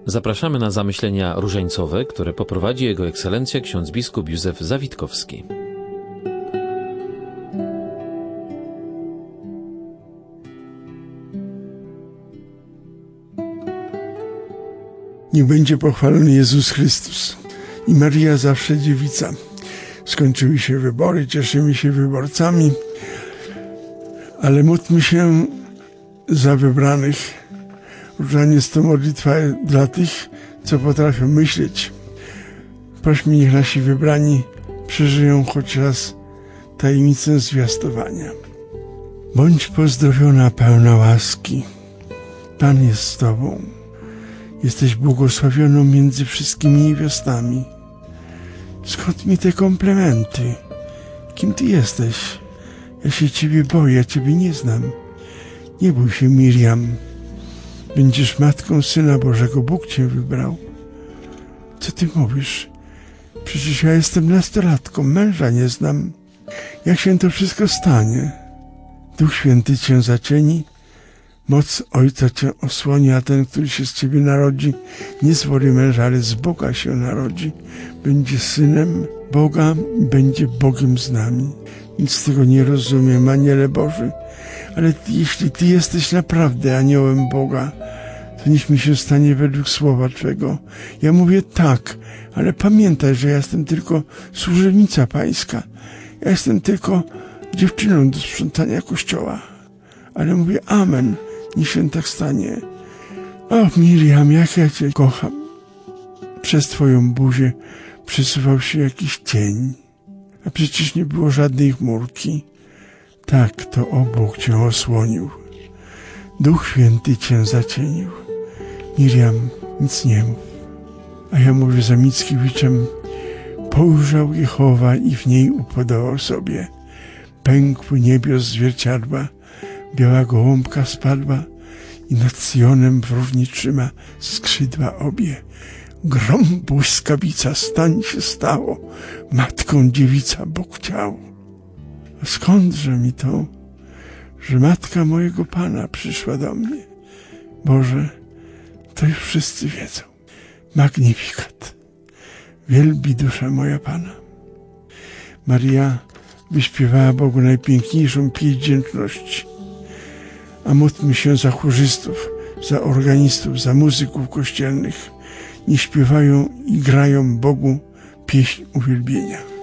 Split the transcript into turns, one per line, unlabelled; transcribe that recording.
Zapraszamy na zamyślenia różańcowe, które poprowadzi Jego Ekscelencja ksiądz biskup Józef Zawitkowski.
Niech będzie pochwalony Jezus Chrystus i Maria zawsze dziewica. Skończyły się wybory, cieszymy się wyborcami, ale módlmy się za wybranych. Różaniec to modlitwa dla tych, co potrafią myśleć. Prośmy, niech nasi wybrani przeżyją choć raz tajemnicę zwiastowania. Bądź pozdrowiona, pełna łaski. Pan jest z Tobą. Jesteś błogosławioną między wszystkimi niewiastami. Skąd mi te komplementy? Kim Ty jesteś? Ja się Ciebie boję, ja Ciebie nie znam. Nie bój się, Miriam. Będziesz matką Syna Bożego. Bóg Cię wybrał. Co Ty mówisz? Przecież ja jestem nastolatką, męża nie znam. Jak się to wszystko stanie? Duch Święty Cię zacieni, moc Ojca Cię osłoni, a ten, który się z Ciebie narodzi, nie z woli męża, ale z Boga się narodzi. Będzie Synem Boga i będzie Bogiem z nami. Nic z tego nie rozumiem, Aniele Boży, ale jeśli Ty jesteś naprawdę aniołem Boga, to niech mi się stanie według słowa Twego. Ja mówię tak, ale pamiętaj, że ja jestem tylko służebnica Pańska. Ja jestem tylko dziewczyną do sprzątania kościoła. Ale mówię amen, niech się tak stanie. O, Miriam, jak ja Cię kocham. Przez Twoją buzię przesuwał się jakiś cień, a przecież nie było żadnej chmurki. Tak, to Bóg Cię osłonił. Duch Święty Cię zacienił. Miriam, nic nie mów. A ja mówię za Mickiewiczem: pojrzał Jehowa i w niej upodobał sobie. Pękły niebios zwierciadła, biała gołąbka spadła i nad Syjonem w równi trzyma skrzydła obie. Grom błyskawica, stań się stało, matką dziewica Bóg chciał. A skądże mi to, że matka mojego Pana przyszła do mnie? Boże, to już wszyscy wiedzą. Magnificat. Wielbi dusza moja Pana. Maria wyśpiewała Bogu najpiękniejszą pieśń wdzięczności. A módlmy się za chórzystów, za organistów, za muzyków kościelnych. Niech śpiewają i grają Bogu pieśń uwielbienia.